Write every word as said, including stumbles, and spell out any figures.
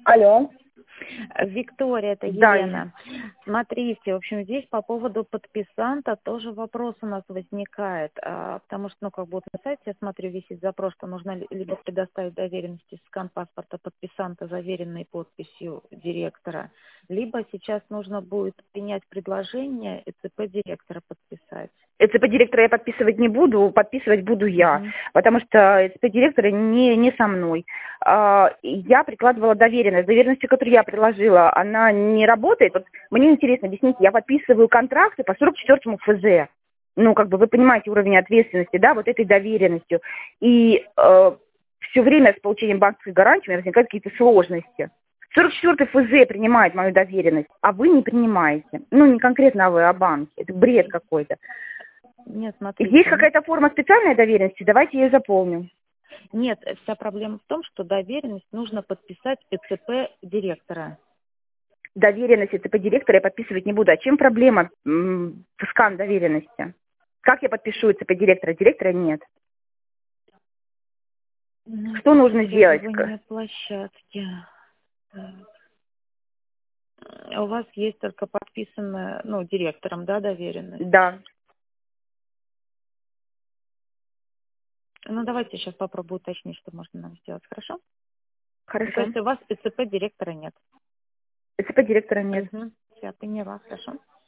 Алло. Виктория, это Да. Елена. Смотрите, в общем, здесь по поводу подписанта тоже вопрос у нас возникает, а, потому что, ну, как бы вот на сайте, я смотрю, висит запрос, что нужно ли- либо предоставить доверенности скан паспорта подписанта, заверенной подписью директора, либо сейчас нужно будет принять предложение и ЦП директора подписать. ЭЦП директора я подписывать не буду, подписывать буду я, Мгм. потому что ЭЦП директора не, не со мной. А, Я прикладывала доверенность. Доверенность, которую я предложила, она не работает. Вот мне интересно, объясните, я подписываю контракты по сорок четвёртому ФЗ. Ну, как бы вы понимаете уровень ответственности, да, вот этой доверенностью. И э, все время с получением банковской гарантии у меня возникают какие-то сложности. сорок четвёртый ФЗ принимает мою доверенность, а вы не принимаете. Ну, не конкретно вы, а банки. Это бред какой-то. Нет, смотрите. Есть какая-то форма специальной доверенности? Давайте я ее заполню. Нет, вся проблема в том, что доверенность нужно подписать ЭЦП директора. Доверенность ЭЦП директора я подписывать не буду. А чем проблема м, в скан доверенности? Как я подпишу ЭЦП директора? Директора нет. Ну, Что это нужно сделать? требования площадки. Так. У вас есть только подписанная, ну, директором, да, доверенность? Да. Ну, давайте сейчас попробую уточнить, что можно нам сделать, хорошо? То Хорошо. есть у вас ЭЦП директора нет? ЭЦП директора нет. Угу. Я поняла, хорошо.